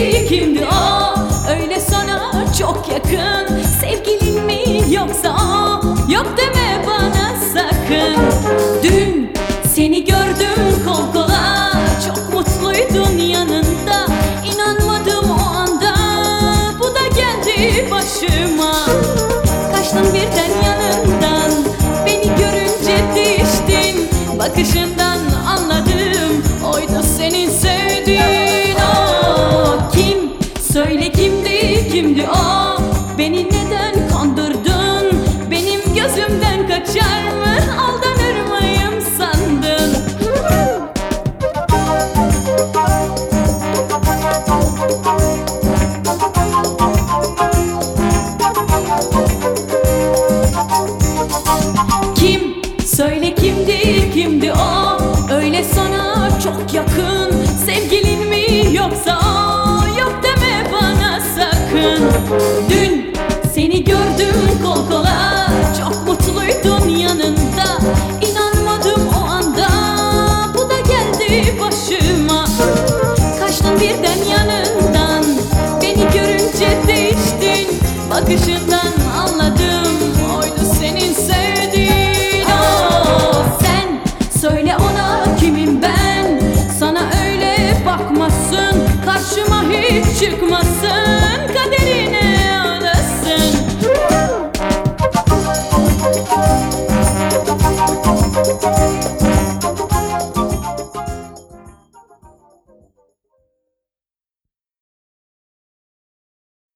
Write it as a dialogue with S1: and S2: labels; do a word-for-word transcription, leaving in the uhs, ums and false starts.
S1: kimdi, kimdi o? Öyle sana çok yakın. Sevgilin mi yoksa o? Yok deme bana sakın. Dün seni gördüm kol kola, çok mutluydun yanında. İnanmadım o anda, bu da geldi başıma. Kaçtın birden yanından, beni görünce değiştin. Bakışından anladım, oydu senin sevdiğin o. Kim? Söyle kimdi, kimdi o? Beni neden kandırdın? Benim gözümden kaçar mı? Aldanır mıyım sandın? Kim? Söyle kimdi, kimdi o? Öyle sana çok yakın. Sevgilin mi yoksa o? Yok deme bana sakın. Dün seni gördüm kol kola, çok mutluydun yanında. İnanmadım o anda, bu da geldi başıma. Kaçtın birden yanından, beni görünce değiştin. Bakışından anladım, oydu senin sevdiğin o. Sen söyle ona kimim ben? Sana öyle bakmasın, karşıma hiç çıkmasın.